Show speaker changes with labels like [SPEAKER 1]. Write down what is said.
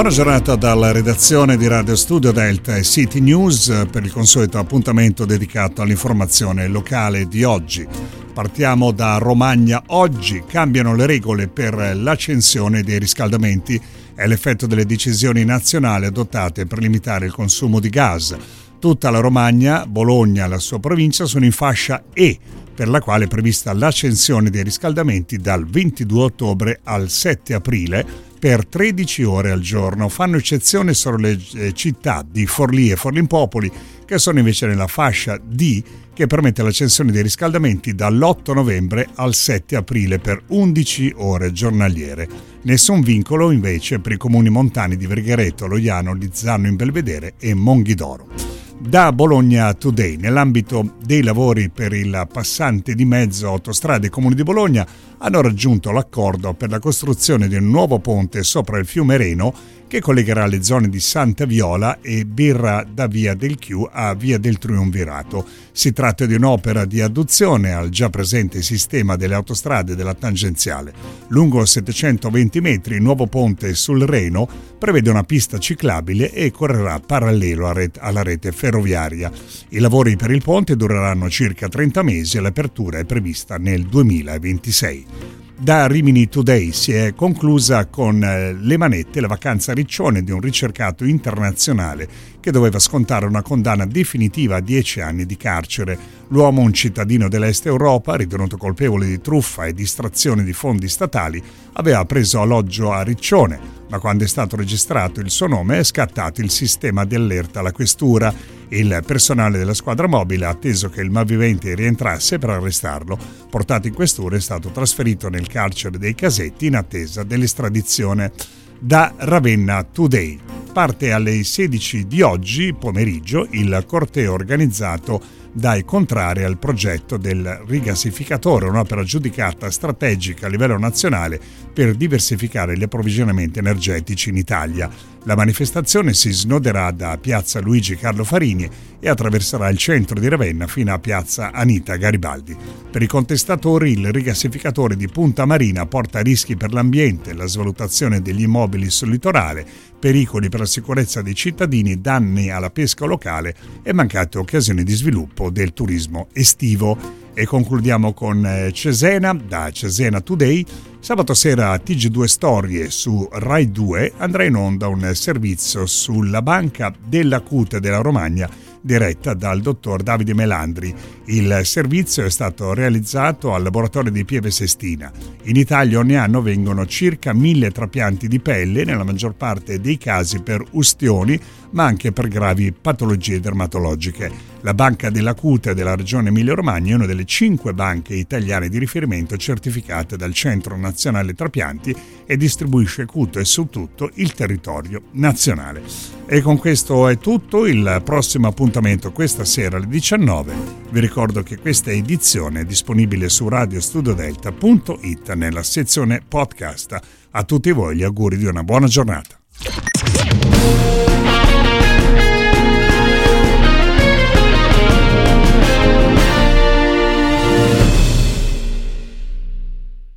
[SPEAKER 1] Buona giornata dalla redazione di Radio Studio Delta e City News per il consueto appuntamento dedicato all'informazione locale di oggi. Partiamo da Romagna. Oggi cambiano le regole per l'accensione dei riscaldamenti. È l'effetto delle decisioni nazionali adottate per limitare il consumo di gas. Tutta la Romagna, Bologna e la sua provincia sono in fascia E, per la quale è prevista l'accensione dei riscaldamenti dal 22 ottobre al 7 aprile per 13 ore al giorno. Fanno eccezione solo le città di Forlì e Forlimpopoli, che sono invece nella fascia D, che permette l'accensione dei riscaldamenti dall'8 novembre al 7 aprile per 11 ore giornaliere. Nessun vincolo invece per i comuni montani di Verghereto, Loiano, Lizzano in Belvedere e Monghidoro. Da Bologna Today, nell'ambito dei lavori per il passante di mezzo Autostrade Comuni di Bologna, hanno raggiunto l'accordo per la costruzione di un nuovo ponte sopra il fiume Reno che collegherà le zone di Santa Viola e Birra da Via del Chiù a Via del Triumvirato. Si tratta di un'opera di adduzione al già presente sistema delle autostrade della tangenziale. Lungo 720 metri, il nuovo ponte sul Reno prevede una pista ciclabile e correrà parallelo alla rete ferroviaria. I lavori per il ponte dureranno circa 30 mesi e l'apertura è prevista nel 2026. Da Rimini Today si è conclusa con le manette la vacanza riccione di un ricercato internazionale che doveva scontare una condanna definitiva a 10 anni di carcere. L'uomo, un cittadino dell'Est Europa, ritenuto colpevole di truffa e distrazione di fondi statali, aveva preso alloggio a Riccione, ma quando è stato registrato il suo nome è scattato il sistema di allerta alla questura. Il personale della squadra mobile ha atteso che il malvivente rientrasse per arrestarlo. Portato in questura, è stato trasferito nel carcere dei Casetti in attesa dell'estradizione. Da Ravenna Today. Parte alle 16 di oggi pomeriggio il corteo organizzato dai contrari al progetto del rigassificatore, un'opera giudicata strategica a livello nazionale per diversificare gli approvvigionamenti energetici in Italia. La manifestazione si snoderà da piazza Luigi Carlo Farini e attraverserà il centro di Ravenna fino a piazza Anita Garibaldi. Per i contestatori il rigassificatore di Punta Marina porta rischi per l'ambiente, la svalutazione degli immobili sul litorale, pericoli per la sicurezza dei cittadini, danni alla pesca locale e mancate occasioni di sviluppo del turismo estivo. E concludiamo con Cesena. Da Cesena Today. Sabato sera a TG2 Storie su Rai 2 andrà in onda un servizio sulla Banca della Cute della Romagna diretta dal dottor Davide Melandri. Il servizio è stato realizzato al laboratorio di Pieve Sestina. In Italia ogni anno vengono circa 1000 trapianti di pelle, nella maggior parte dei casi per ustioni, ma anche per gravi patologie dermatologiche. La Banca della Cute della regione Emilia-Romagna è una delle 5 banche italiane di riferimento certificate dal Centro Nazionale Trapianti e distribuisce cute su tutto il territorio nazionale. E con questo è tutto. Il prossimo appuntamento questa sera alle 19. Vi ricordo che questa edizione è disponibile su radiostudiodelta.it nella sezione podcast. A tutti voi gli auguri di una buona giornata.